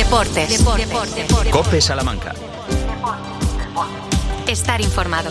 Deportes. COPE Salamanca. Estar informado.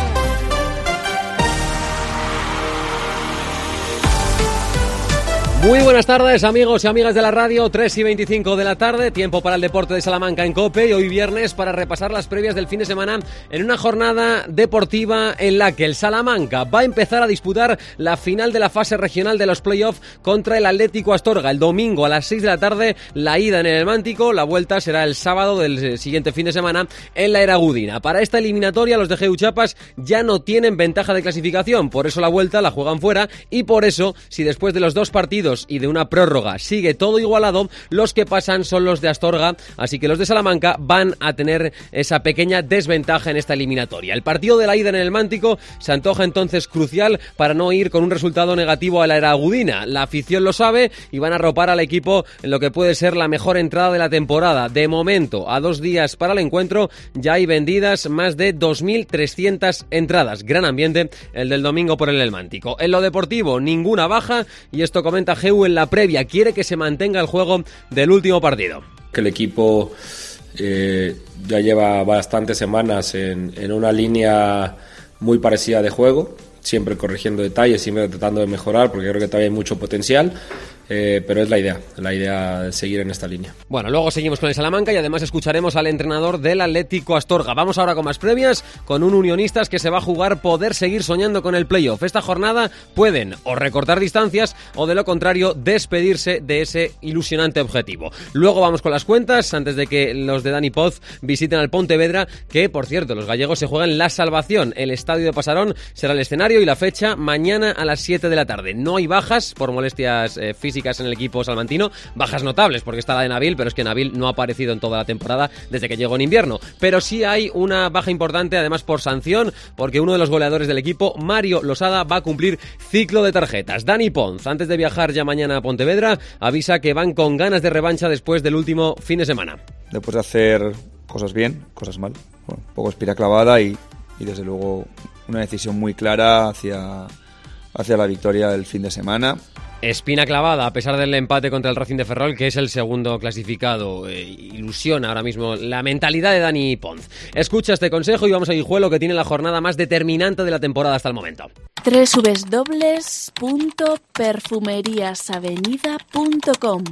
Muy buenas tardes, amigos y amigas de la radio, 3:25 de la tarde, tiempo para el deporte de Salamanca en COPE, y hoy viernes para repasar las previas del fin de semana en una jornada deportiva en la que el Salamanca va a empezar a disputar la final de la fase regional de los playoffs contra el Atlético Astorga. El domingo a las 6 de la tarde, la ida en el Helmántico, la vuelta será el sábado del siguiente fin de semana en la Eragudina. Para esta eliminatoria los de GU Chiapas ya no tienen ventaja de clasificación, por eso la vuelta la juegan fuera, y por eso, si después de los dos partidos y de una prórroga sigue todo igualado, los que pasan son los de Astorga, así que los de Salamanca van a tener esa pequeña desventaja en esta eliminatoria. El partido de la ida en el Helmántico se antoja entonces crucial para no ir con un resultado negativo a la Eragudina. La afición lo sabe y van a arropar al equipo en lo que puede ser la mejor entrada de la temporada. De momento, a 2 días para el encuentro, ya hay vendidas más de 2.300 entradas. Gran ambiente el del domingo por el Helmántico. En lo deportivo, ninguna baja, y esto comenta GU en la previa. Quiere que se mantenga el juego del último partido. Que el equipo ya lleva bastantes semanas en una línea muy parecida de juego, siempre corrigiendo detalles, siempre tratando de mejorar, porque creo que todavía hay mucho potencial. Pero es la idea de seguir en esta línea. Bueno, luego seguimos con el Salamanca y además escucharemos al entrenador del Atlético Astorga. Vamos ahora con más previas, con un Unionistas que se va a jugar poder seguir soñando con el playoff. Esta jornada pueden o recortar distancias o, de lo contrario, despedirse de ese ilusionante objetivo. Luego vamos con las cuentas, antes de que los de Dani Poz visiten al Pontevedra, que, por cierto, los gallegos se juegan la salvación. El estadio de Pasarón será el escenario y la fecha mañana a las 7 de la tarde. No hay bajas por molestias físicas en el equipo salmantino, bajas notables porque está la de Nabil, pero es que Nabil no ha aparecido en toda la temporada desde que llegó en invierno, pero sí hay una baja importante además por sanción, porque uno de los goleadores del equipo, Mario Losada, va a cumplir ciclo de tarjetas. Dani Pons, antes de viajar ya mañana a Pontevedra, avisa que van con ganas de revancha después del último fin de semana. Después de hacer cosas bien, cosas mal, bueno, un poco espira clavada y desde luego una decisión muy clara hacia la victoria del fin de semana. Espina clavada a pesar del empate contra el Racing de Ferrol, que es el segundo clasificado. Ilusiona ahora mismo la mentalidad de Dani Pons. Escucha este consejo y vamos a Guijuelo, que tiene la jornada más determinante de la temporada hasta el momento. www.perfumeriasavenida.com.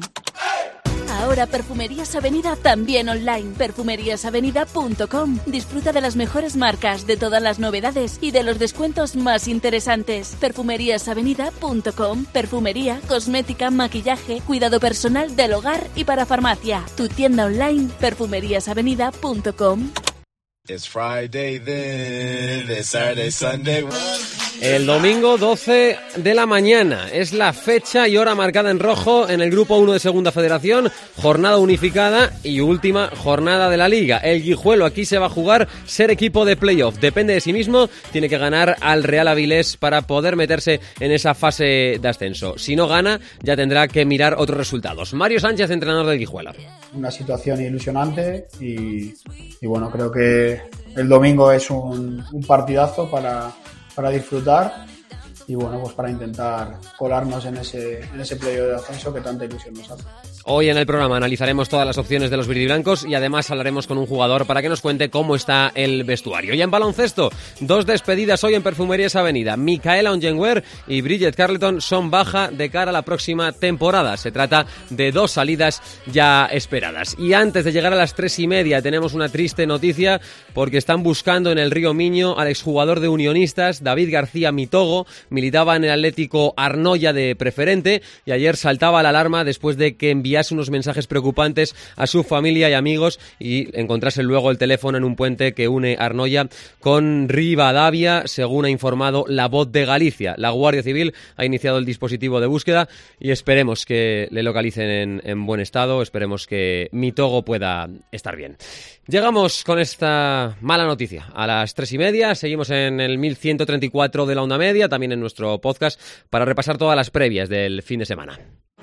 Ahora Perfumerías Avenida también online. Perfumeriasavenida.com. Disfruta de las mejores marcas, de todas las novedades y de los descuentos más interesantes. Perfumeriasavenida.com. Perfumería, cosmética, maquillaje, cuidado personal del hogar y para farmacia. Tu tienda online, perfumeriasavenida.com. It's Friday then, it's Saturday, Sunday. El domingo 12 de la mañana es la fecha y hora marcada en rojo en el Grupo 1 de Segunda Federación, jornada unificada y última jornada de la Liga. El Guijuelo aquí se va a jugar ser equipo de playoff, depende de sí mismo, tiene que ganar al Real Avilés para poder meterse en esa fase de ascenso. Si no gana, ya tendrá que mirar otros resultados. Mario Sánchez, entrenador del Guijuelo. Una situación ilusionante y bueno, creo que el domingo es un partidazo para disfrutar y bueno, pues para intentar colarnos en ese playoff de ascenso que tanta ilusión nos hace. Hoy en el programa analizaremos todas las opciones de los verdiblancos y además hablaremos con un jugador para que nos cuente cómo está el vestuario. Y en baloncesto, 2 despedidas hoy en Perfumerías Avenida. Micaela Onyenguer y Bridget Carleton son baja de cara a la próxima temporada. Se trata de 2 salidas ya esperadas. Y antes de llegar a las 3:30 tenemos una triste noticia, porque están buscando en el Río Miño al exjugador de Unionistas, David García Mitogo. Militaba en el Atlético Arnoya de preferente y ayer saltaba la alarma después de que enviase unos mensajes preocupantes a su familia y amigos y encontrase luego el teléfono en un puente que une Arnoya con Rivadavia, según ha informado La Voz de Galicia. La Guardia Civil ha iniciado el dispositivo de búsqueda y esperemos que le localicen en buen estado, esperemos que Mitogo pueda estar bien. Llegamos con esta mala noticia a las 3:30, seguimos en el 1134 de la onda media, también en nuestro podcast, para repasar todas las previas del fin de semana.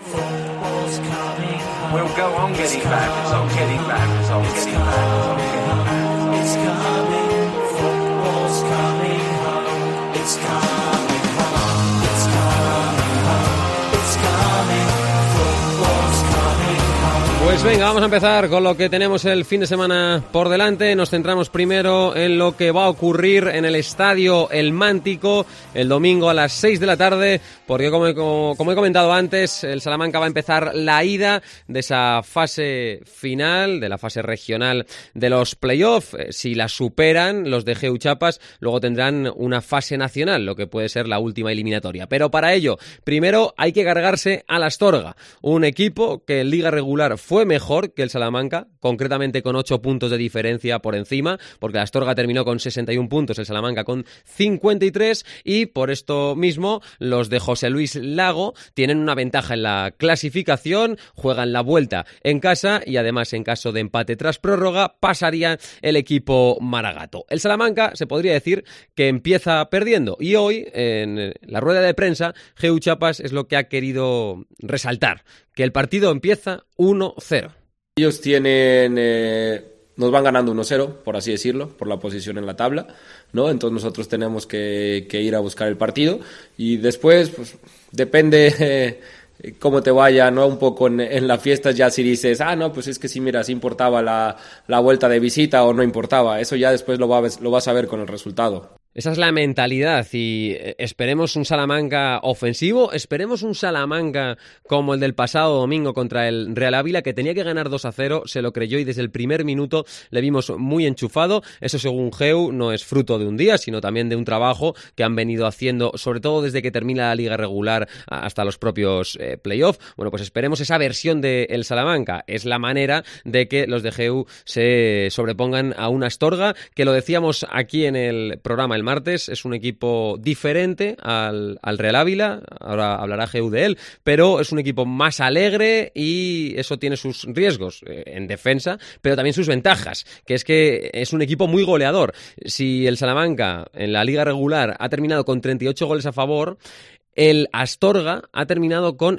We'll go on getting back, it's on getting back, it's on getting back, it's on getting back, it's coming, football's coming home, it's coming home, it's coming home, it's coming, football's coming home. Pues venga, vamos a empezar con lo que tenemos el fin de semana por delante. Nos centramos primero en lo que va a ocurrir en el Estadio El Mántico el domingo a las 6 de la tarde, porque como he comentado antes, el Salamanca va a empezar la ida de esa fase final, de la fase regional de los playoffs. Si la superan los de GU Chiapas, luego tendrán una fase nacional, lo que puede ser la última eliminatoria. Pero para ello, primero hay que cargarse al Astorga, un equipo que en liga regular fue mejor que el Salamanca, concretamente con 8 puntos de diferencia por encima, porque el Astorga terminó con 61 puntos, el Salamanca con 53, y por esto mismo los de José Luis Lago tienen una ventaja en la clasificación, juegan la vuelta en casa y además en caso de empate tras prórroga pasaría el equipo maragato. El Salamanca se podría decir que empieza perdiendo y hoy en la rueda de prensa GU Chiapas es lo que ha querido resaltar, que el partido empieza 1-0. Ellos nos van ganando 1-0, por así decirlo, por la posición en la tabla, ¿no? Entonces nosotros tenemos que ir a buscar el partido y después, pues, depende cómo te vaya, ¿no? Un poco en la fiesta, ya si dices, no, pues es que sí, mira, si importaba la vuelta de visita o no importaba, eso ya después lo vas a ver con el resultado. Esa es la mentalidad y esperemos un Salamanca ofensivo, esperemos un Salamanca como el del pasado domingo contra el Real Ávila, que tenía que ganar 2-0, se lo creyó y desde el primer minuto le vimos muy enchufado. Eso, según GEU, no es fruto de un día, sino también de un trabajo que han venido haciendo, sobre todo desde que termina la liga regular hasta los propios playoffs. Bueno, pues esperemos esa versión del Salamanca. Es la manera de que los de GEU se sobrepongan a una Astorga, que lo decíamos aquí en el programa el martes, es un equipo diferente al Real Ávila, ahora hablará GEU de él, pero es un equipo más alegre y eso tiene sus riesgos en defensa, pero también sus ventajas, que es un equipo muy goleador. Si el Salamanca en la liga regular ha terminado con 38 goles a favor, el Astorga ha terminado con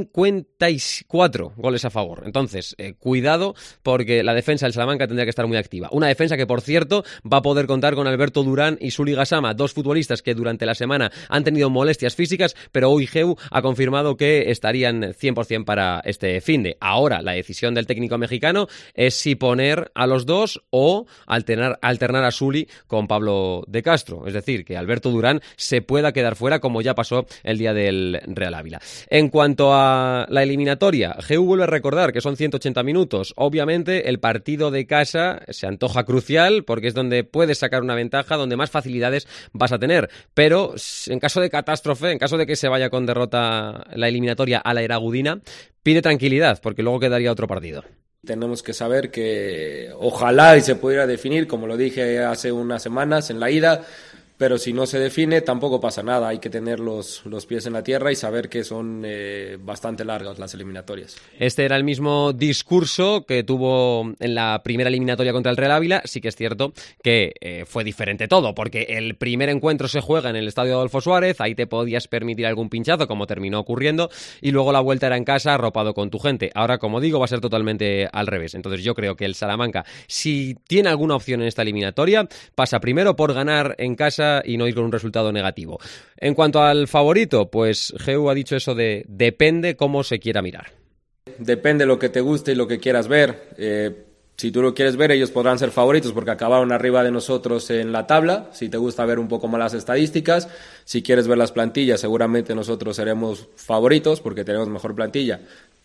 54 goles a favor. Entonces, cuidado, porque la defensa del Salamanca tendría que estar muy activa. Una defensa que, por cierto, va a poder contar con Alberto Durán y Suli Gassama, dos futbolistas que durante la semana han tenido molestias físicas, pero hoy GEU ha confirmado que estarían 100% para este finde. Ahora, la decisión del técnico mexicano es si poner a los dos o alternar a Suli con Pablo de Castro. Es decir, que Alberto Durán se pueda quedar fuera, como ya pasó el día del Real Ávila. En cuanto a la eliminatoria, GEU vuelve a recordar que son 180 minutos. Obviamente el partido de casa se antoja crucial porque es donde puedes sacar una ventaja, donde más facilidades vas a tener, pero en caso de catástrofe, en caso de que se vaya con derrota la eliminatoria a la Eragudina, pide tranquilidad porque luego quedaría otro partido. Tenemos que saber que ojalá y se pudiera definir, como lo dije hace unas semanas en la ida, pero si no se define tampoco pasa nada, hay que tener los pies en la tierra y saber que son bastante largas las eliminatorias. Este era el mismo discurso que tuvo en la primera eliminatoria contra el Real Ávila. Sí que es cierto que fue diferente todo, porque el primer encuentro se juega en el estadio Adolfo Suárez, ahí te podías permitir algún pinchazo, como terminó ocurriendo, y luego la vuelta era en casa, arropado con tu gente. Ahora, como digo, va a ser totalmente al revés. Entonces yo creo que el Salamanca, si tiene alguna opción en esta eliminatoria, pasa primero por ganar en casa y no ir con un resultado negativo. En cuanto al favorito, pues GEU ha dicho eso de depende cómo se quiera mirar. Depende lo que te guste y lo que quieras ver. Si tú lo quieres ver, ellos podrán ser favoritos porque acabaron arriba de nosotros en la tabla. Si te gusta ver un poco más las estadísticas, si quieres ver las plantillas, seguramente nosotros seremos favoritos porque tenemos mejor plantilla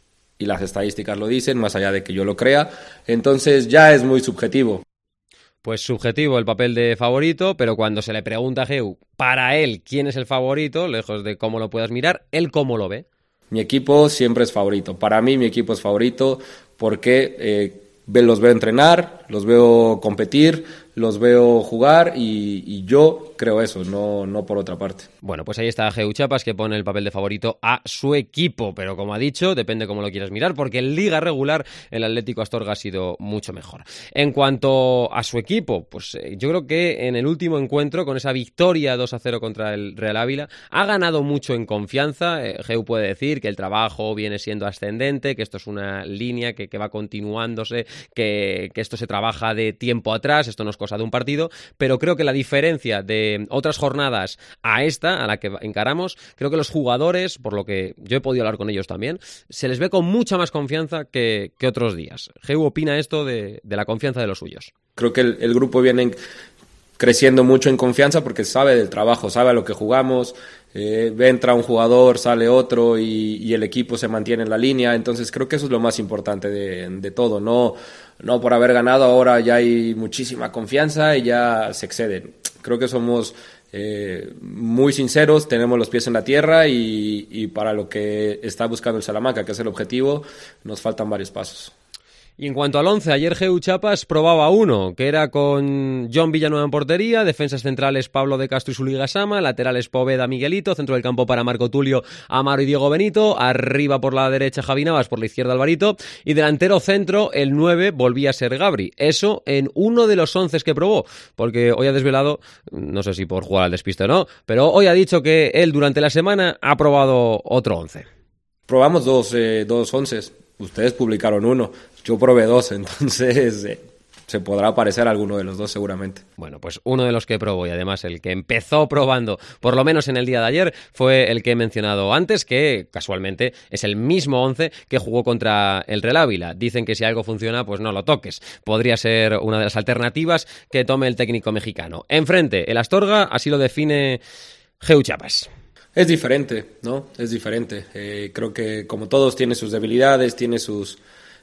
y las estadísticas lo dicen, más allá de que yo lo crea. Entonces ya es muy subjetivo. Pues subjetivo el papel de favorito, pero cuando se le pregunta a GEU para él quién es el favorito, lejos de cómo lo puedas mirar, él cómo lo ve. Mi equipo siempre es favorito. Para mí mi equipo es favorito porque los veo entrenar, los veo competir, los veo jugar y yo creo eso, no por otra parte. Bueno, pues ahí está GEU Chiapas, que pone el papel de favorito a su equipo, pero como ha dicho, depende cómo lo quieras mirar, porque en liga regular el Atlético Astorga ha sido mucho mejor. En cuanto a su equipo, pues yo creo que en el último encuentro, con esa victoria 2-0 contra el Real Ávila, ha ganado mucho en confianza. GEU puede decir que el trabajo viene siendo ascendente, que esto es una línea que va continuándose, que esto se trabaja de tiempo atrás, esto no es cosa de un partido, pero creo que la diferencia de otras jornadas a esta, a la que encaramos, creo que los jugadores, por lo que yo he podido hablar con ellos también, se les ve con mucha más confianza que otros días. Geu opina esto de la confianza de los suyos. Creo que el grupo viene creciendo mucho en confianza porque sabe del trabajo, sabe a lo que jugamos, entra un jugador, sale otro y el equipo se mantiene en la línea. Entonces creo que eso es lo más importante de todo. No por haber ganado ahora ya hay muchísima confianza y ya se exceden. Creo que somos muy sinceros, tenemos los pies en la tierra y para lo que está buscando el Salamanca, que es el objetivo, nos faltan varios pasos. Y en cuanto al 11, ayer Geu Chapas probaba uno, que era con John Villanueva en portería, defensas centrales Pablo de Castro y Suliga Sama, laterales Poveda, Miguelito, centro del campo para Marco Tulio, Amaro y Diego Benito, arriba por la derecha Javi Navas, por la izquierda Alvarito, y delantero centro, el 9 volvía a ser Gabri. Eso en uno de los 11 que probó, porque hoy ha desvelado, no sé si por jugar al despiste o no, pero hoy ha dicho que él durante la semana ha probado otro 11. Probamos dos onces, ustedes publicaron uno, yo probé dos, entonces se podrá parecer a alguno de los dos seguramente. Bueno, pues uno de los que probó y además el que empezó probando, por lo menos en el día de ayer, fue el que he mencionado antes, que casualmente es el mismo 11 que jugó contra el Real Ávila. Dicen que si algo funciona, pues no lo toques. Podría ser una de las alternativas que tome el técnico mexicano. Enfrente, el Astorga, así lo define Geu Chapas. Es diferente, ¿no? Es diferente. Creo que como todos tiene sus debilidades, tiene sus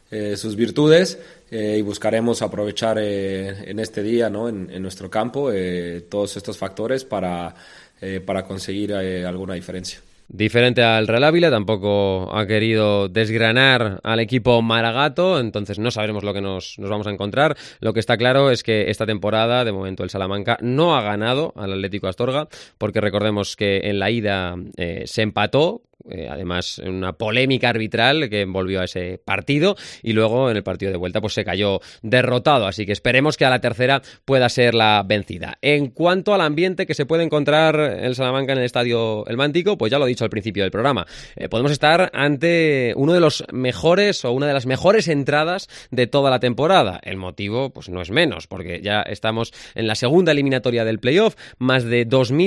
virtudes y buscaremos aprovechar en este día, ¿no? En nuestro campo todos estos factores para conseguir alguna diferencia. Diferente al Real Ávila, tampoco ha querido desgranar al equipo Maragato, entonces no sabremos lo que nos vamos a encontrar. Lo que está claro es que esta temporada, de momento, el Salamanca no ha ganado al Atlético Astorga, porque recordemos que en la ida se empató, además en una polémica arbitral que envolvió a ese partido, y luego en el partido de vuelta pues se cayó derrotado, así que esperemos que a la tercera pueda ser la vencida. En cuanto al ambiente que se puede encontrar el Salamanca en el Estadio El Mántico, pues ya lo he dicho al principio del programa, podemos estar ante uno de los mejores o una de las mejores entradas de toda la temporada. El motivo pues no es menos, porque ya estamos en la segunda eliminatoria del playoff, más de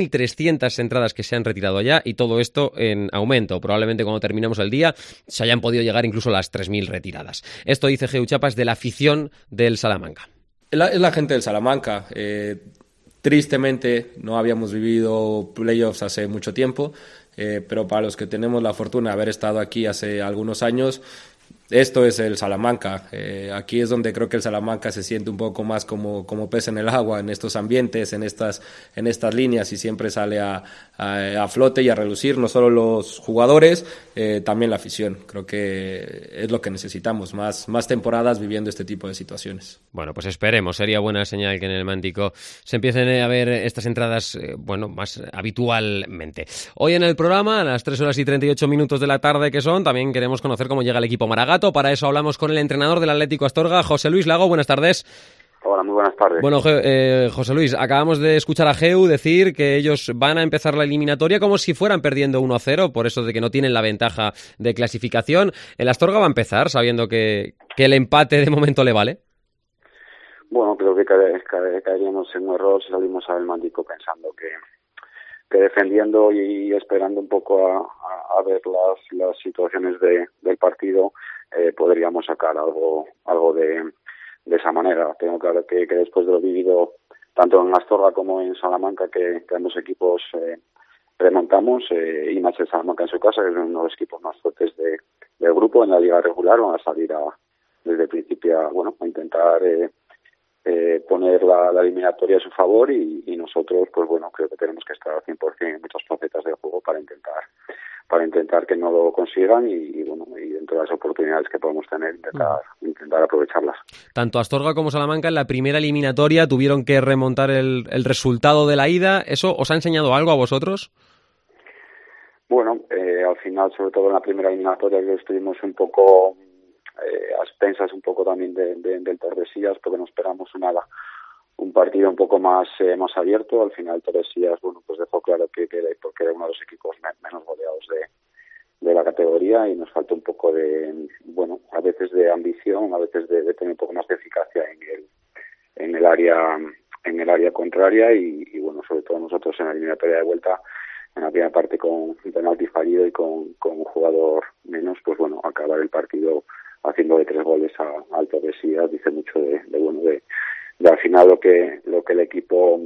2.300 entradas que se han retirado ya, y todo esto en aumento. Probablemente cuando terminemos el día se hayan podido llegar incluso a las 3.000 retiradas. Esto dice Geu Chapas de la afición del Salamanca. Es la gente del Salamanca. Tristemente no habíamos vivido playoffs hace mucho tiempo, pero para los que tenemos la fortuna de haber estado aquí hace algunos años, esto es el Salamanca. Aquí es donde creo que el Salamanca se siente un poco más como pez en el agua, en estos ambientes, en estas líneas, y siempre sale a flote y a relucir, no solo los jugadores, también la afición. Creo que es lo que necesitamos, más temporadas viviendo este tipo de situaciones. Bueno, pues esperemos, sería buena señal que en el Mántico se empiecen a ver estas entradas, más habitualmente. Hoy en el programa, a las 3:38 de la tarde que son, también queremos conocer cómo llega el equipo Maragato. Para eso hablamos con el entrenador del Atlético Astorga, José Luis Lago. Buenas tardes. Hola, muy buenas tardes. Bueno, José Luis, acabamos de escuchar a Geu decir que ellos van a empezar la eliminatoria como si fueran perdiendo 1-0, por eso de que no tienen la ventaja de clasificación. ¿El Astorga va a empezar sabiendo que el empate de momento le vale? Bueno, creo que caeríamos en un error si salimos al Mántico pensando que defendiendo y esperando un poco a ver las situaciones del partido podríamos sacar algo de esa manera. Tengo claro que después de lo vivido tanto en Astorga como en Salamanca, que ambos equipos remontamos, y más el Salamanca en su casa, que es uno de los equipos más fuertes del grupo en la liga regular, van a salir desde el principio a intentar poner la eliminatoria a su favor, y nosotros pues creo que tenemos que estar al 100% en muchas facetas del juego para intentar que no lo consigan y dentro de las oportunidades que podemos tener intentar aprovecharlas. Tanto Astorga como Salamanca en la primera eliminatoria tuvieron que remontar el resultado de la ida. ¿Eso os ha enseñado algo a vosotros? Bueno, al final, sobre todo en la primera eliminatoria, estuvimos un poco a expensas un poco también del Tordesillas, porque nos esperamos un partido un poco más abierto. Al final Tordesillas pues dejó claro que porque era uno de los equipos menos goleados de la categoría, y nos falta un poco a veces de ambición, a veces de tener un poco más de eficacia en el área en el área contraria y bueno, sobre todo nosotros en la eliminatoria de vuelta, en la primera parte con un penalti fallido y con un jugador menos, pues bueno, acabar el partido haciéndole 3 goles a alta velocidad dice mucho de al final lo que el equipo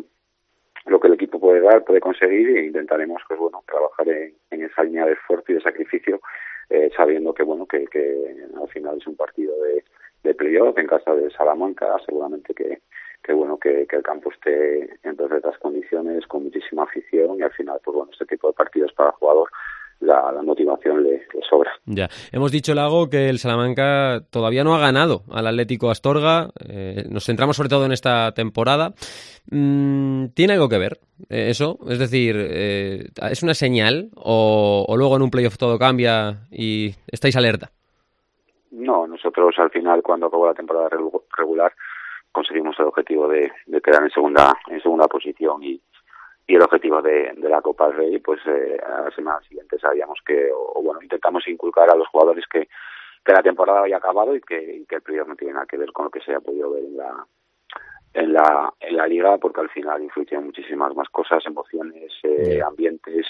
puede dar, puede conseguir, e intentaremos pues bueno, trabajar en esa línea de esfuerzo y de sacrificio, sabiendo que bueno, que al final es un partido de playoff en casa de Salamanca, seguramente que bueno, que el campo esté en perfectas condiciones, con muchísima afición, y al final pues bueno, este tipo de partidos para el jugador la motivación le sobra. Ya, hemos dicho, Lago, que el Salamanca todavía no ha ganado al Atlético Astorga. Nos centramos sobre todo en esta temporada. ¿Tiene algo que ver eso? Es decir, ¿es una señal o luego en un playoff todo cambia y estáis alerta? No, nosotros al final, cuando acabó la temporada regular, conseguimos el objetivo de quedar en segunda posición y el objetivo de la Copa del Rey, pues a la semana siguiente sabíamos que, o bueno, intentamos inculcar a los jugadores que la temporada había acabado y que el playoff no tiene nada que ver con lo que se haya podido ver en la liga, porque al final influyen muchísimas más cosas, emociones, ambientes,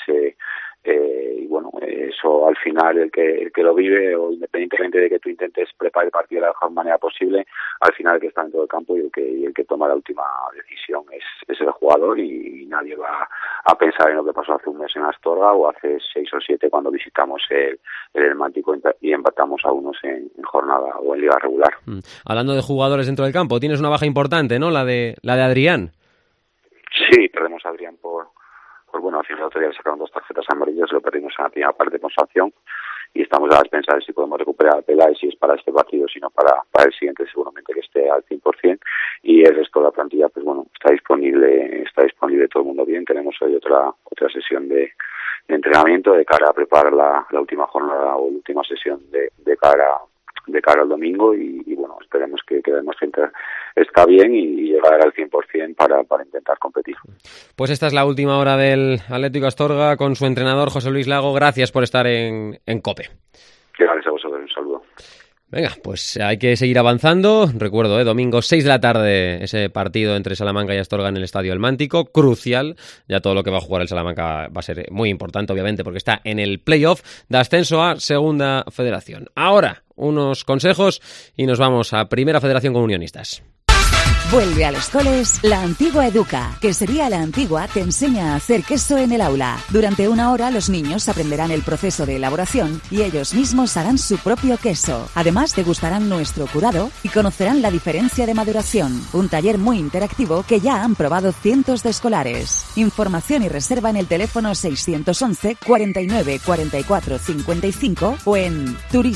y bueno, eso al final el que lo vive, o independientemente de que tú intentes preparar el partido de la mejor manera posible, al final el que está dentro del campo y el que toma la última decisión es el jugador, y nadie va a pensar en lo que pasó hace un mes en Astorga o hace 6 o 7 cuando visitamos el Mántico y empatamos a unos en jornada o en liga regular. Hablando de jugadores dentro del campo, tienes una baja importante, ¿no? La de Adrián. Sí, perdemos a Adrián por bueno, al final el otro día le sacaron 2 tarjetas amarillas, lo perdimos en la primera parte con sanción y estamos a las pensar si podemos recuperar a Peláez, si es para este partido, sino para el siguiente, seguramente que esté al 100%, y el resto de la plantilla, pues bueno, está disponible todo el mundo bien. Tenemos hoy otra sesión de entrenamiento de cara a preparar la última jornada o la última sesión de cara al domingo, y bueno, esperemos que la gente está bien y llegar al 100% para intentar competir. Pues esta es la última hora del Atlético Astorga con su entrenador José Luis Lago. Gracias por estar en COPE. Gracias a vosotros, un saludo. Venga, pues hay que seguir avanzando. Recuerdo, domingo 6 de la tarde, ese partido entre Salamanca y Astorga en el Estadio El Mántico, crucial. Ya todo lo que va a jugar el Salamanca va a ser muy importante, obviamente, porque está en el playoff de ascenso a Segunda Federación. Ahora, unos consejos y nos vamos a Primera Federación con Unionistas. Vuelve a los coles La Antigua Educa. Quesería La Antigua te enseña a hacer queso en el aula. Durante 1 hora los niños aprenderán el proceso de elaboración y ellos mismos harán su propio queso. Además degustarán nuestro curado y conocerán la diferencia de maduración. Un taller muy interactivo que ya han probado cientos de escolares. Información y reserva en el teléfono 611 49 44 55 o en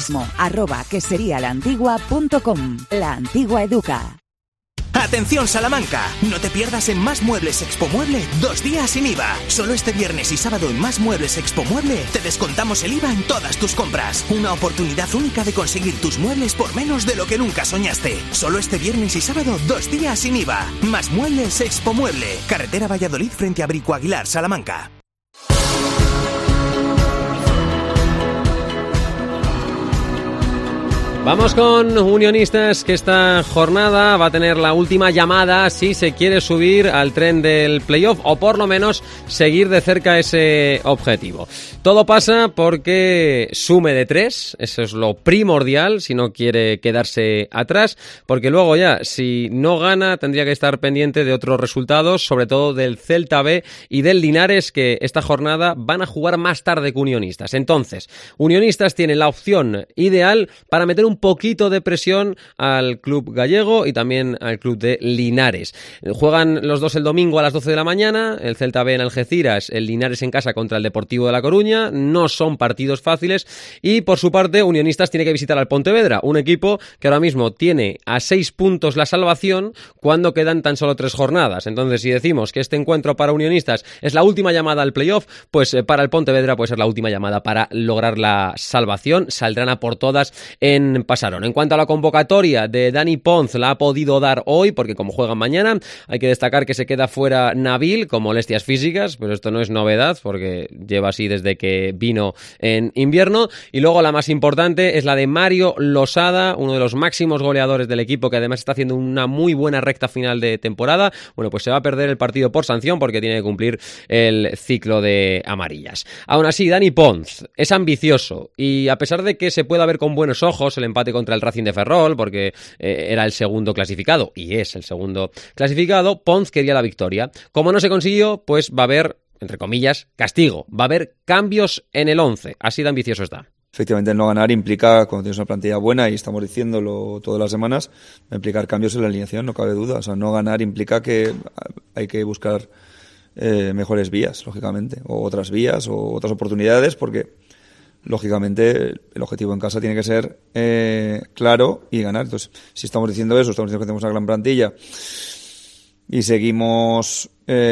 turismo@queserialaantigua.com. La Antigua Educa. ¡Atención Salamanca! No te pierdas en Más Muebles Expo Mueble 2 días sin IVA. Solo este viernes y sábado en Más Muebles Expo Mueble te descontamos el IVA en todas tus compras. Una oportunidad única de conseguir tus muebles por menos de lo que nunca soñaste. Solo este viernes y sábado 2 días sin IVA. Más Muebles Expo Mueble. Carretera Valladolid frente a Brico Aguilar, Salamanca. Vamos con Unionistas, que esta jornada va a tener la última llamada si se quiere subir al tren del playoff o por lo menos seguir de cerca ese objetivo. Todo pasa porque sume de 3, eso es lo primordial si no quiere quedarse atrás, porque luego ya, si no gana, tendría que estar pendiente de otros resultados, sobre todo del Celta B y del Linares, que esta jornada van a jugar más tarde que Unionistas. Entonces, Unionistas tiene la opción ideal para meter un poquito de presión al club gallego y también al club de Linares. Juegan los dos el domingo a las 12 de la mañana, el Celta B en Algeciras, el Linares en casa contra el Deportivo de La Coruña. No son partidos fáciles y por su parte Unionistas tiene que visitar al Pontevedra, un equipo que ahora mismo tiene a 6 puntos la salvación cuando quedan tan solo 3 jornadas. Entonces, si decimos que este encuentro para Unionistas es la última llamada al playoff, pues para el Pontevedra puede ser la última llamada para lograr la salvación. Saldrán a por todas en en Pasarón. En cuanto a la convocatoria de Dani Ponz, la ha podido dar hoy, porque como juegan mañana, hay que destacar que se queda fuera Nabil con molestias físicas, pero esto no es novedad, porque lleva así desde que vino en invierno. Y luego la más importante es la de Mario Losada, uno de los máximos goleadores del equipo, que además está haciendo una muy buena recta final de temporada. Bueno, pues se va a perder el partido por sanción porque tiene que cumplir el ciclo de amarillas. Aún así, Dani Ponz es ambicioso y a pesar de que se pueda ver con buenos ojos el empate contra el Racing de Ferrol, porque era el segundo clasificado y es el segundo clasificado, Ponz quería la victoria. Como no se consiguió, pues va a haber, entre comillas, castigo. Va a haber cambios en el 11. Así de ambicioso está. Efectivamente, el no ganar implica, cuando tienes una plantilla buena, y estamos diciéndolo todas las semanas, va a implicar cambios en la alineación, no cabe duda. O sea, no ganar implica que hay que buscar mejores vías, lógicamente, o otras vías, o otras oportunidades, porque, lógicamente, el objetivo en casa tiene que ser claro y ganar. Entonces, si estamos diciendo eso, estamos diciendo que tenemos una gran plantilla y seguimos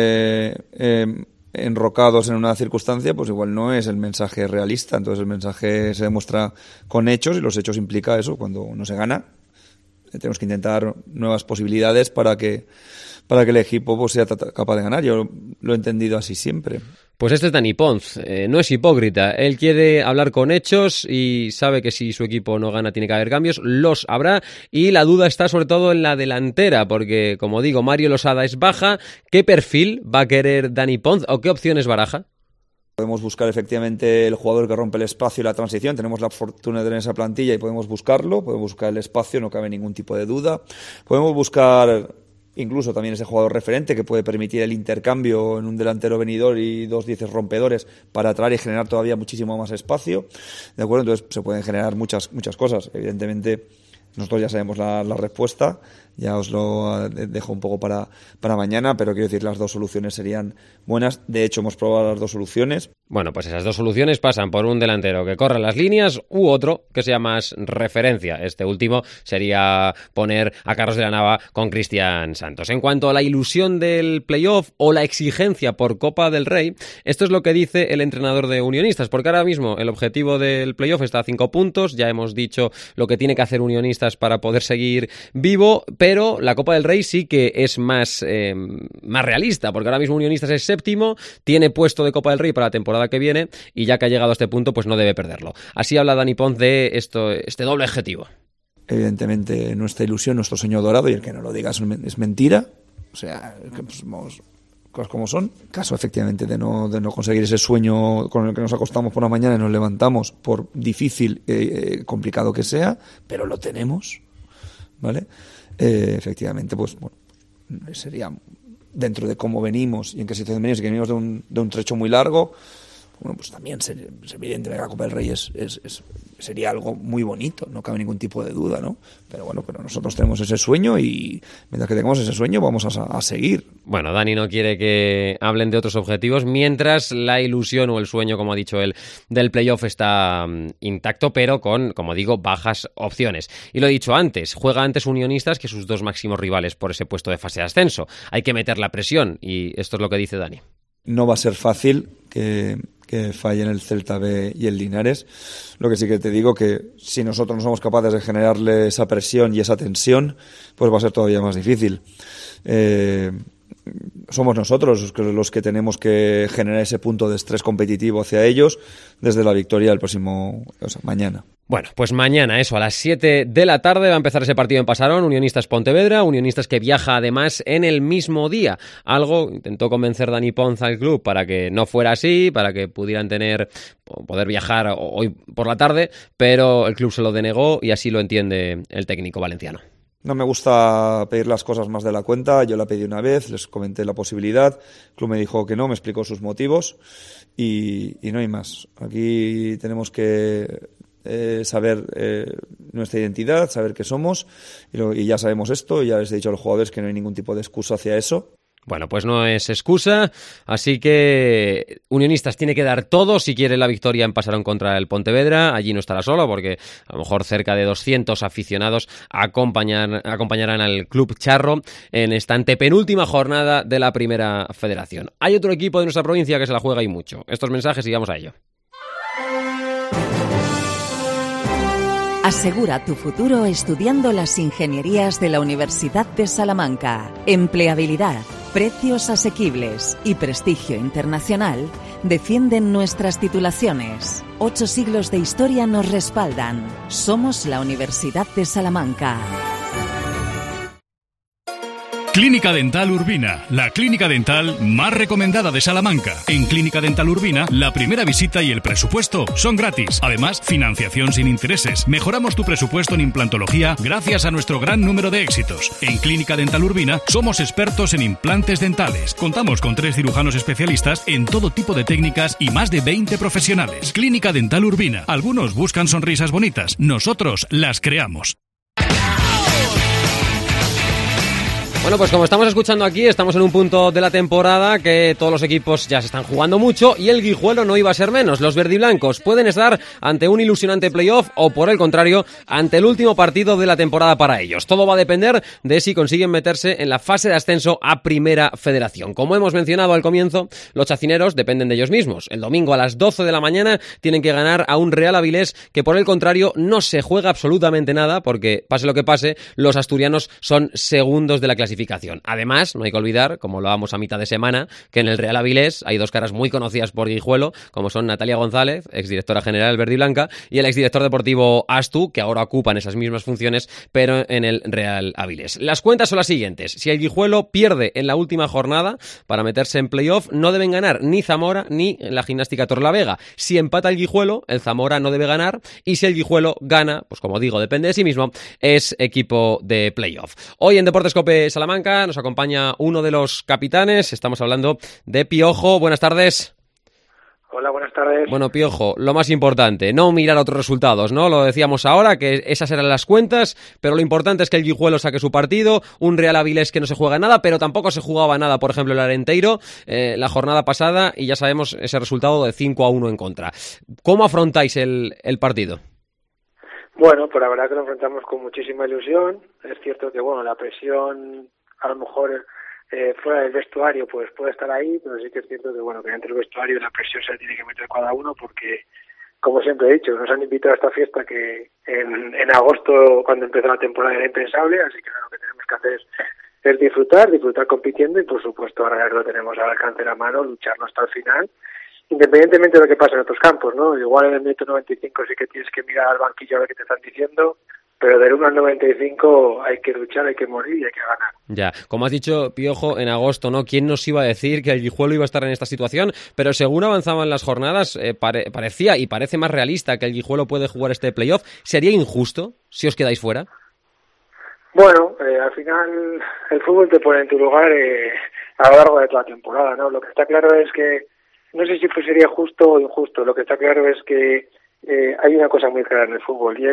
enrocados en una circunstancia, pues igual no es el mensaje realista. Entonces el mensaje se demuestra con hechos, y los hechos implica eso: cuando no se gana, tenemos que intentar nuevas posibilidades para que el equipo pues sea capaz de ganar. Yo lo he entendido así siempre. Pues este es Dani Ponz, no es hipócrita, él quiere hablar con hechos y sabe que si su equipo no gana tiene que haber cambios, los habrá, y la duda está sobre todo en la delantera, porque como digo, Mario Losada es baja. ¿Qué perfil va a querer Dani Ponz o qué opciones baraja? Podemos buscar efectivamente el jugador que rompe el espacio y la transición. Tenemos la fortuna de tener esa plantilla y podemos buscarlo, podemos buscar el espacio, no cabe ningún tipo de duda. Podemos buscar incluso también ese jugador referente que puede permitir el intercambio en un delantero venidor y 2 10 rompedores para atraer y generar todavía muchísimo más espacio. ¿De acuerdo? Entonces se pueden generar muchas cosas. Evidentemente, nosotros ya sabemos la respuesta, ya os lo dejo un poco para mañana, pero quiero decir, las 2 soluciones serían buenas. De hecho, hemos probado las 2 soluciones. Bueno, pues esas 2 soluciones pasan por un delantero que corra las líneas u otro que sea más referencia. Este último sería poner a Carlos de la Nava con Cristian Santos. En cuanto a la ilusión del playoff o la exigencia por Copa del Rey, esto es lo que dice el entrenador de Unionistas, porque ahora mismo el objetivo del playoff está a 5 puntos, ya hemos dicho lo que tiene que hacer Unionistas para poder seguir vivo, pero la Copa del Rey sí que es más realista, porque ahora mismo Unionistas es 7º, tiene puesto de Copa del Rey para la temporada que viene, y ya que ha llegado a este punto, pues no debe perderlo. Así habla Dani Ponz de este doble objetivo. Evidentemente, nuestra ilusión, nuestro sueño dorado, y el que no lo diga es mentira. O sea, que somos cosas como son. Caso, efectivamente, de no conseguir ese sueño con el que nos acostamos por la mañana y nos levantamos, por difícil, complicado que sea, pero lo tenemos, ¿vale? Efectivamente, pues bueno, sería, dentro de cómo venimos y en qué situación venimos, y que venimos de un trecho muy largo, bueno, pues también es evidente que la Copa del Rey sería algo muy bonito, no cabe ningún tipo de duda, ¿no? Pero bueno, nosotros tenemos ese sueño, y mientras que tengamos ese sueño vamos a seguir. Bueno, Dani no quiere que hablen de otros objetivos, mientras la ilusión o el sueño, como ha dicho él, del playoff está intacto, pero con, como digo, bajas opciones. Y lo he dicho antes, juega antes Unionistas que sus 2 máximos rivales por ese puesto de fase de ascenso. Hay que meter la presión, y esto es lo que dice Dani. No va a ser fácil que fallen el Celta B y el Linares. Lo que sí que te digo, que si nosotros no somos capaces de generarle esa presión y esa tensión, pues va a ser todavía más difícil. Somos nosotros los que tenemos que generar ese punto de estrés competitivo hacia ellos desde la victoria mañana. Bueno, pues mañana, eso, a las 7 de la tarde va a empezar ese partido en Pasarón, Unionistas Pontevedra, Unionistas que viaja además en el mismo día. Algo intentó convencer Dani Ponz al club para que no fuera así, para que pudieran poder viajar hoy por la tarde, pero el club se lo denegó, y así lo entiende el técnico valenciano. No me gusta pedir las cosas más de la cuenta. Yo la pedí una vez, les comenté la posibilidad, el club me dijo que no, me explicó sus motivos, y no hay más. Aquí tenemos que saber nuestra identidad, saber qué somos, y ya sabemos esto, y ya les he dicho a los jugadores que no hay ningún tipo de excusa hacia eso. Bueno, pues no es excusa, así que Unionistas tiene que dar todo si quiere la victoria en Pasarón contra el Pontevedra. Allí no estará solo, porque a lo mejor cerca de 200 aficionados acompañarán al Club Charro en esta antepenúltima jornada de la Primera Federación. Hay otro equipo de nuestra provincia que se la juega y mucho. Estos mensajes y vamos a ello. Asegura tu futuro estudiando las ingenierías de la Universidad de Salamanca. Empleabilidad, precios asequibles y prestigio internacional defienden nuestras titulaciones. 8 siglos de historia nos respaldan. Somos la Universidad de Salamanca. Clínica Dental Urbina, la clínica dental más recomendada de Salamanca. En Clínica Dental Urbina, la primera visita y el presupuesto son gratis. Además, financiación sin intereses. Mejoramos tu presupuesto en implantología gracias a nuestro gran número de éxitos. En Clínica Dental Urbina somos expertos en implantes dentales. Contamos con 3 cirujanos especialistas en todo tipo de técnicas y más de 20 profesionales. Clínica Dental Urbina. Algunos buscan sonrisas bonitas. Nosotros las creamos. Bueno, pues como estamos escuchando aquí, estamos en un punto de la temporada que todos los equipos ya se están jugando mucho y el Guijuelo no iba a ser menos. Los verdiblancos pueden estar ante un ilusionante playoff o, por el contrario, ante el último partido de la temporada para ellos. Todo va a depender de si consiguen meterse en la fase de ascenso a Primera Federación. Como hemos mencionado al comienzo, los chacineros dependen de ellos mismos. El domingo a las 12 de la mañana tienen que ganar a un Real Avilés que, por el contrario, no se juega absolutamente nada porque, pase lo que pase, los asturianos son segundos de la clasificación. Además, no hay que olvidar, como lo vamos a mitad de semana, que en el Real Avilés hay 2 caras muy conocidas por Guijuelo, como son Natalia González, exdirectora general verdiblanca, y el exdirector deportivo Astu, que ahora ocupan esas mismas funciones, pero en el Real Avilés. Las cuentas son las siguientes. Si el Guijuelo pierde en la última jornada para meterse en playoff, no deben ganar ni Zamora ni la Gimnástica Torrelavega. Si empata el Guijuelo, el Zamora no debe ganar, y si el Guijuelo gana, pues como digo, depende de sí mismo, es equipo de playoff. Hoy en Deportes COPE Salamanca nos acompaña uno de los capitanes, estamos hablando de Piojo. Buenas tardes. Hola, buenas tardes. Bueno, Piojo, lo más importante, no mirar otros resultados, ¿no? Lo decíamos ahora, que esas eran las cuentas, pero lo importante es que el Guijuelo saque su partido, un Real Avilés que no se juega nada, pero tampoco se jugaba nada, por ejemplo, el Arenteiro, la jornada pasada, y ya sabemos ese resultado de 5-1 en contra. ¿Cómo afrontáis el partido? Bueno, pues la verdad que lo enfrentamos con muchísima ilusión. Es cierto que, bueno, la presión a lo mejor fuera del vestuario pues puede estar ahí, pero sí que es cierto que, bueno, que dentro del vestuario la presión se la tiene que meter cada uno porque, como siempre he dicho, nos han invitado a esta fiesta que en agosto, cuando empezó la temporada, era impensable, así que lo que tenemos que hacer es disfrutar compitiendo y, por supuesto, ahora lo tenemos al alcance de la mano, lucharlo hasta el final, independientemente de lo que pase en otros campos, ¿no? Igual en el minuto 95 sí que tienes que mirar al banquillo a ver qué te están diciendo, pero del 1 al 95 hay que luchar, hay que morir y hay que ganar. Ya, como has dicho, Piojo, en agosto, ¿no? ¿Quién nos iba a decir que el Guijuelo iba a estar en esta situación? Pero según avanzaban las jornadas, parecía y parece más realista que el Guijuelo puede jugar este playoff. ¿Sería injusto si os quedáis fuera? Bueno, al final el fútbol te pone en tu lugar a lo largo de toda la temporada, ¿no? Lo que está claro es que, no sé si sería justo o injusto, lo que está claro es que hay una cosa muy clara en el fútbol y es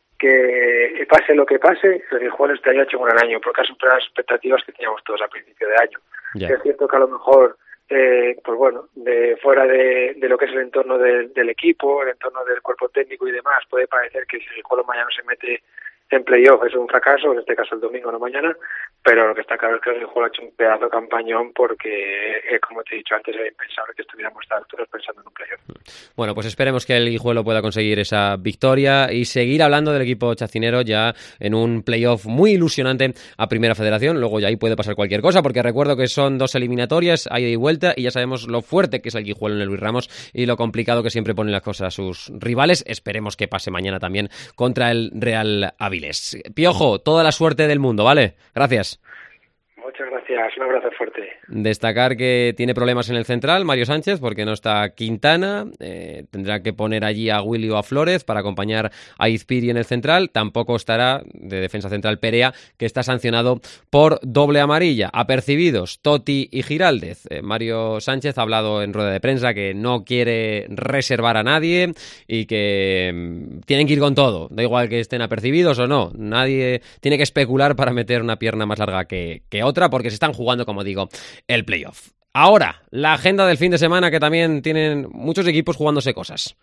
que pase lo que pase, el Guijuelo este año ha hecho un gran año porque ha superado las expectativas que teníamos todos a principio de año. Yeah. Es cierto que a lo mejor, pues bueno, de fuera de lo que es el entorno del equipo, el entorno del cuerpo técnico y demás, puede parecer que si el Guijuelo mañana se mete en playoff es un fracaso, en este caso el domingo, no mañana, pero lo que está claro es que el Guijuelo ha hecho un pedazo de campañón porque, como te he dicho antes, era impensable que estuviéramos a alturas pensando en un playoff. Bueno, pues esperemos que el Guijuelo pueda conseguir esa victoria y seguir hablando del equipo chacinero ya en un playoff muy ilusionante a Primera Federación. Luego ya ahí puede pasar cualquier cosa, porque recuerdo que son 2 eliminatorias, ida y vuelta, y ya sabemos lo fuerte que es el Guijuelo en el Luis Ramos y lo complicado que siempre ponen las cosas a sus rivales. Esperemos que pase mañana también contra el Real Avilés. Piojo, toda la suerte del mundo, ¿vale? Gracias. Muchas gracias, un abrazo fuerte. Destacar que tiene problemas en el central Mario Sánchez porque no está Quintana, tendrá que poner allí a Willy o a Flórez para acompañar a Izpiri en el central. Tampoco estará de defensa central Perea, que está sancionado por doble amarilla. Apercibidos Totti y Giraldez. Mario Sánchez ha hablado en rueda de prensa que no quiere reservar a nadie y que tienen que ir con todo, da igual que estén apercibidos o no. Nadie tiene que especular para meter una pierna más larga que otra, porque se están jugando, como digo, el playoff. Ahora, la agenda del fin de semana, que también tienen muchos equipos jugándose cosas.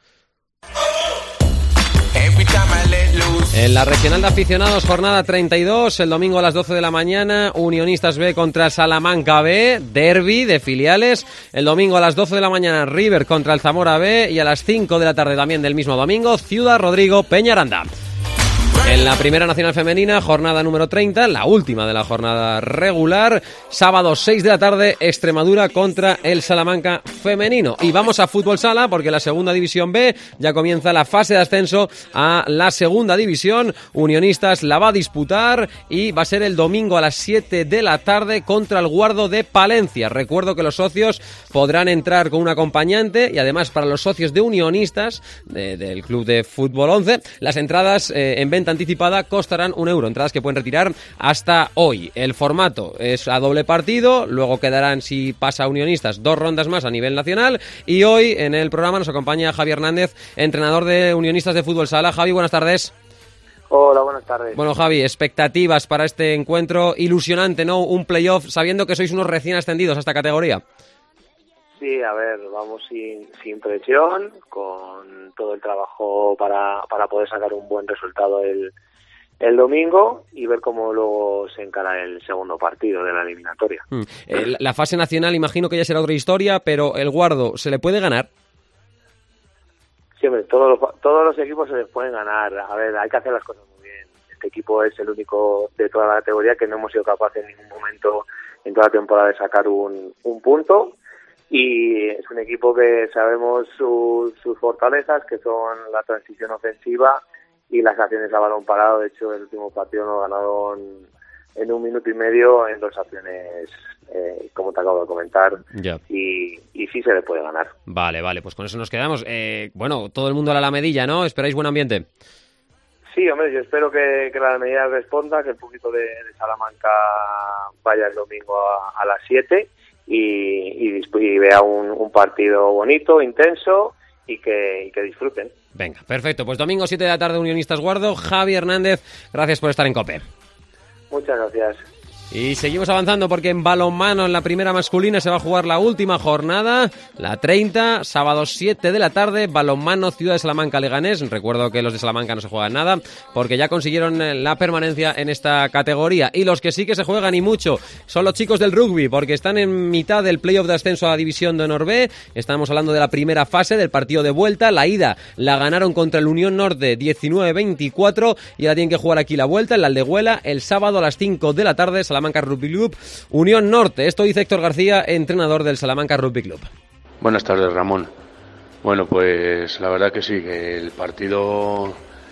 En la regional de aficionados, jornada 32, el domingo a las 12 de la mañana, Unionistas B contra Salamanca B, derbi de filiales. El domingo a las 12 de la mañana, River contra el Zamora B, y a las 5 de la tarde también del mismo domingo, Ciudad Rodrigo Peñaranda. En la Primera Nacional Femenina, jornada número 30, la última de la jornada regular, sábado 6 de la tarde, Extremadura contra el Salamanca femenino. Y vamos a fútbol sala porque la segunda división B ya comienza la fase de ascenso a la segunda división. Unionistas la va a disputar y va a ser el domingo a las 7 de la tarde contra el Guardo de Palencia. Recuerdo que los socios podrán entrar con un acompañante y además para los socios de Unionistas del Club de Fútbol 11, las entradas en venta anticipada costarán €1, entradas que pueden retirar hasta hoy. El formato es a doble partido, luego quedarán, si pasa Unionistas, 2 rondas más a nivel nacional, y hoy en el programa nos acompaña Javi Hernández, entrenador de Unionistas de Fútbol Sala. Javi, buenas tardes. Hola, buenas tardes. Bueno, Javi, expectativas para este encuentro, ilusionante, ¿no? Un playoff, sabiendo que sois unos recién ascendidos a esta categoría. Sí, a ver, vamos sin presión, con todo el trabajo para poder sacar un buen resultado el domingo y ver cómo luego se encara el segundo partido de la eliminatoria. La fase nacional imagino que ya será otra historia, pero el Guardo, ¿se le puede ganar? Siempre, todos los equipos se les pueden ganar. A ver, hay que hacer las cosas muy bien. Este equipo es el único de toda la categoría que no hemos sido capaces en ningún momento en toda la temporada de sacar un punto. Y es un equipo que sabemos sus fortalezas, que son la transición ofensiva y las acciones a balón parado. De hecho, el último partido nos ganaron en 1 minuto y medio en 2 acciones, como te acabo de comentar. Ya. Y sí se le puede ganar. Vale, pues con eso nos quedamos. Bueno, todo el mundo a la Alamedilla, ¿no? ¿Esperáis buen ambiente? Sí, hombre, yo espero que la Alamedilla responda, que el poquito de Salamanca vaya el domingo a las 7 y vea un partido bonito, intenso y que disfruten. Venga, perfecto. Pues domingo 7 de la tarde, Unionistas Guardo. Javi Hernández, gracias por estar en COPE. Muchas gracias. Y seguimos avanzando porque en balonmano, en la primera masculina, se va a jugar la última jornada, la 30, sábado 7 de la tarde, balonmano Ciudad de Salamanca Leganés. Recuerdo que los de Salamanca no se juegan nada porque ya consiguieron la permanencia en esta categoría. Y los que sí que se juegan y mucho son los chicos del rugby, porque están en mitad del playoff de ascenso a la División de Honor B. Estamos hablando de la primera fase del partido de vuelta. La ida la ganaron contra el Unión Norte 19-24 y ahora tienen que jugar aquí la vuelta en la Aldehuela el sábado a las 5 de la tarde. Salamanca Rugby Club, Unión Norte. Esto dice Héctor García, entrenador del Salamanca Rugby Club. Buenas tardes, Ramón. Bueno, pues la verdad que sí, que el partido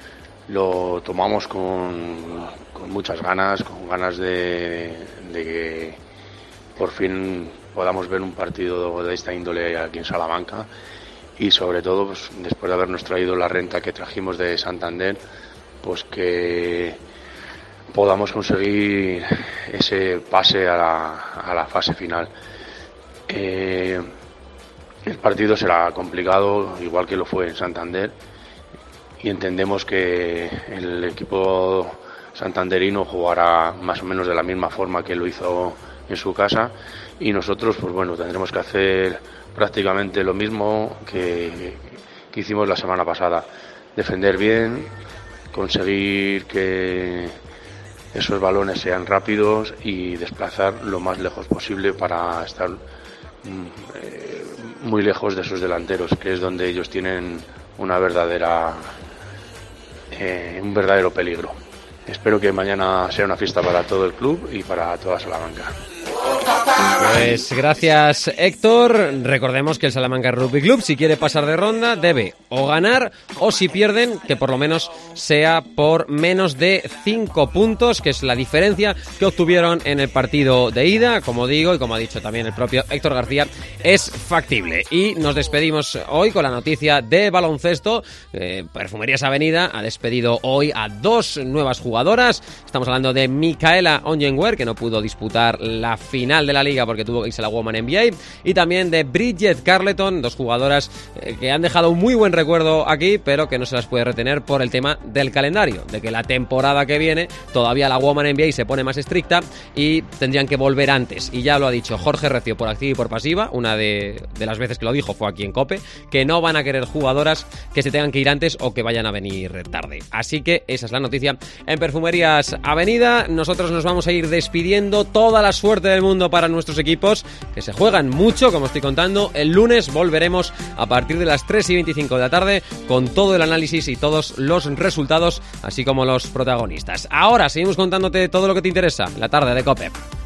lo tomamos con muchas ganas, con ganas de que por fin podamos ver un partido de esta índole aquí en Salamanca y sobre todo, pues, después de habernos traído la renta que trajimos de Santander, pues que podamos conseguir ese pase a la fase final. El partido será complicado, igual que lo fue en Santander, y entendemos que el equipo santanderino jugará más o menos de la misma forma que lo hizo en su casa, y nosotros, pues bueno, tendremos que hacer prácticamente lo mismo que hicimos la semana pasada: defender bien, conseguir que esos balones sean rápidos y desplazar lo más lejos posible para estar muy lejos de sus delanteros, que es donde ellos tienen un verdadero peligro. Espero que mañana sea una fiesta para todo el club y para toda Salamanca. Pues gracias, Héctor. Recordemos que el Salamanca Rugby Club, si quiere pasar de ronda, debe o ganar o, si pierden, que por lo menos sea por menos de 5 puntos, que es la diferencia que obtuvieron en el partido de ida. Como digo, y como ha dicho también el propio Héctor García, es factible. Y nos despedimos hoy con la noticia de baloncesto. Perfumerías Avenida ha despedido hoy a 2 nuevas jugadoras. Estamos hablando de Micaela Onyenguer, que no pudo disputar la final de la liga porque tuvo que irse a la Women NBA, y también de Bridget Carleton, 2 jugadoras que han dejado un muy buen recuerdo aquí, pero que no se las puede retener por el tema del calendario, de que la temporada que viene todavía la Women NBA se pone más estricta y tendrían que volver antes. Y ya lo ha dicho Jorge Recio por activa y por pasiva, una de las veces que lo dijo fue aquí en COPE, que no van a querer jugadoras que se tengan que ir antes o que vayan a venir tarde. Así que esa es la noticia en Perfumerías Avenida. Nosotros nos vamos a ir despidiendo. Toda la suerte del mundo para nuestro nuestros equipos, que se juegan mucho, como estoy contando. El lunes volveremos a partir de las 3:25 de la tarde con todo el análisis y todos los resultados, así como los protagonistas. Ahora seguimos contándote todo lo que te interesa en la tarde de COPE.